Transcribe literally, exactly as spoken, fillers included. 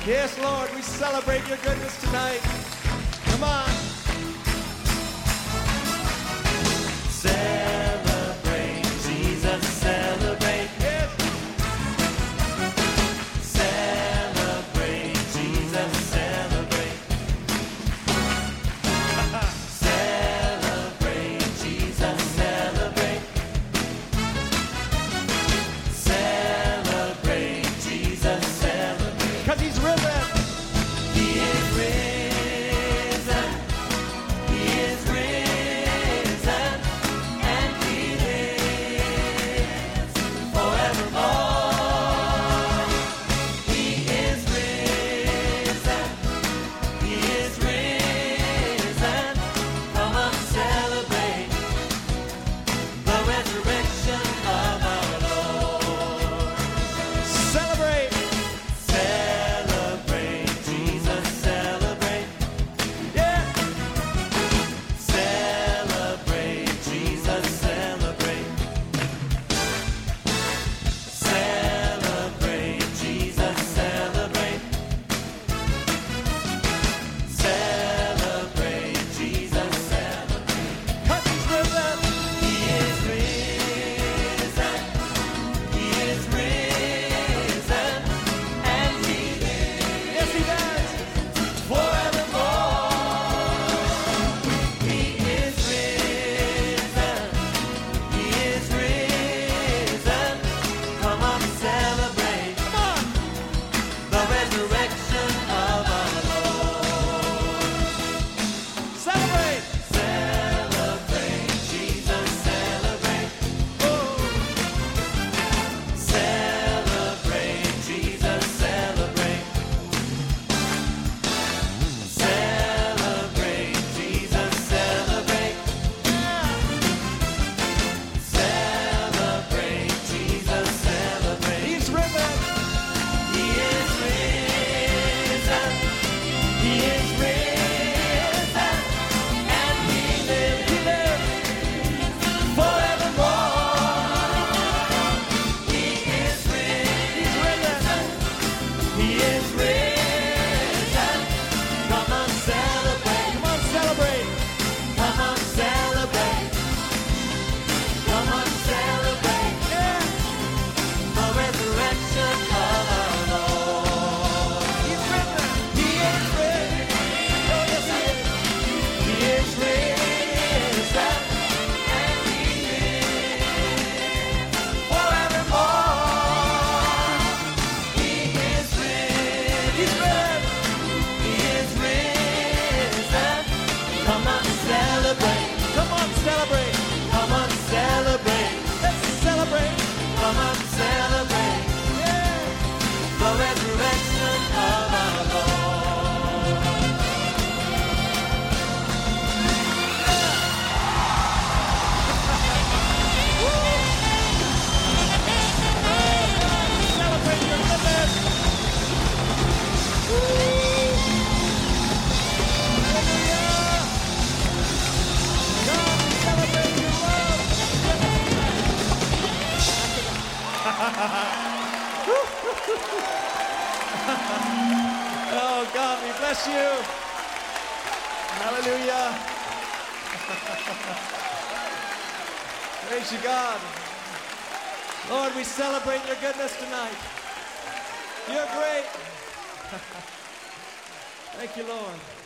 Yes, Lord, we celebrate your goodness tonight. Come on. Celebrate, Jesus, celebrate. Yes. Celebrate, Jesus, celebrate. Celebrate, Jesus, celebrate. Celebrate, Jesus, celebrate. Because he's risen. He is risen. He is risen. And he lives forevermore. He is risen. He is risen. Come on, celebrate the resurrection of our Lord. Celebrate. Celebrate, Jesus, celebrate. Yeah. Celebrate, Jesus, celebrate. Celebrate, Jesus, celebrate. Celebrate, Jesus, celebrate. Because he's risen. He is risen. He is risen. And he lives Yes, he does. forevermore. He is risen. He is risen. Come on, celebrate Come on. the resurrection of our Lord. Celebrate. Celebrate, Jesus, celebrate. Oh. Celebrate, Jesus, celebrate. Celebrate, Jesus, celebrate. Celebrate, Jesus, celebrate. He's risen. He is risen. He is risen. And he lives. He lives. Forevermore. He is He's risen. risen. He is risen. Come on, celebrate. Come on, celebrate. Come on, celebrate. Come on, celebrate Yeah. the resurrection of our Lord. He's risen. He is risen. Oh, yes, he is. He is risen. And he lives forevermore. He is risen. He's risen. He is risen. Come on, celebrate. Come on, celebrate. Come on, celebrate. Let's celebrate. Come on, celebrate Yeah. the resurrection of our Lord. Celebrate your goodness. Hallelujah. God, we celebrate your love. Oh, God, we bless you. Hallelujah. Praise you, God. Lord, we celebrate your goodness tonight. You're great. Thank you, Lord.